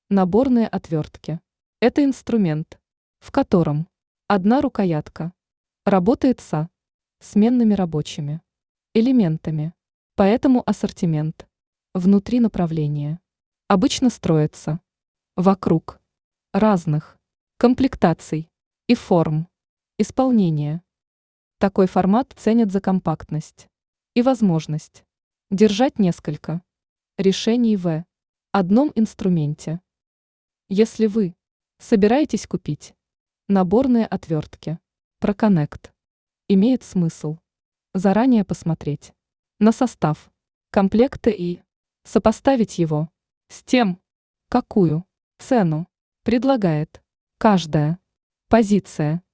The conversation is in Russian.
Наборные отвертки. Это инструмент, в котором одна рукоятка работает со сменными рабочими элементами, поэтому ассортимент внутри направления обычно строится вокруг разных комплектаций и форм исполнения. Такой формат ценят за компактность и возможность держать несколько решений в одном инструменте. Если вы собираетесь купить наборные отвертки, ProConnect, имеет смысл заранее посмотреть на состав комплекта и сопоставить его с тем, какую цену предлагает каждая позиция.